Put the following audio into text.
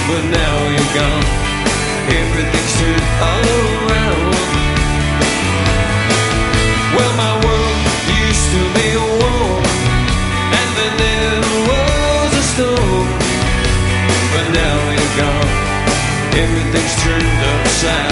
but now you're gone. Everything's turned all around. Well, my world used to be warm, and then there was a storm, but now you're gone. Everything's turned upside